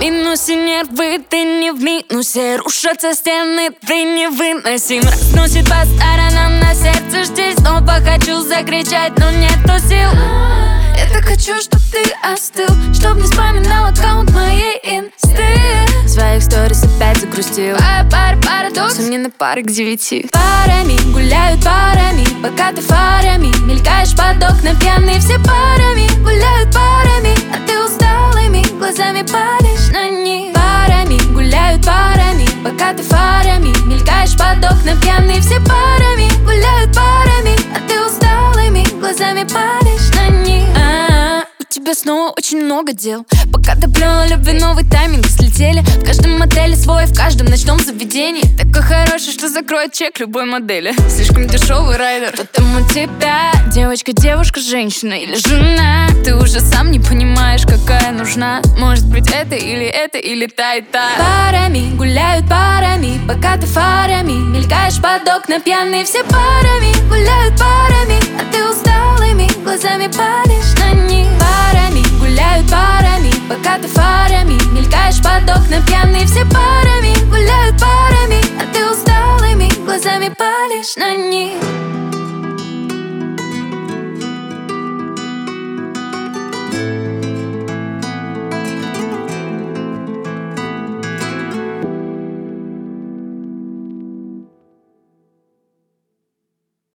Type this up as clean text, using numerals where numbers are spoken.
минусе нервы, ты не в минусе. Рушатся стены, ты невыносим. Разносит по сторонам, на сердце здесь. Снова хочу закричать, но нету сил. Я так хочу, чтоб ты остыл, чтоб не вспоминал аккаунт моей инсты. Своих сторис опять загрустил. Парадокс, мне на пары к 9. Парами гуляют парами, пока ты фарами мелькаешь под окна пьяные. Все парами гуляют парами, а ты усталыми глазами палишь на них. Парами гуляют парами, пока ты фарами мелькаешь под окна пьяные. Все парами гуляют парами, а ты усталыми глазами палишь на них. У тебя снова очень много дел. Пока ты плела любви, новый тайминг слетели. В каждом отеле свой, в каждом ночном заведении. Такой хороший, что закроет чек любой модели. Слишком дешевый райдер. Потому тебя девочка, женщина или жена. Ты уже сам не понимаешь, какая нужна. Может быть это, или та и та. Парами гуляют парами, пока ты фарами мелькаешь под окна пьяные. Все парами гуляют парами,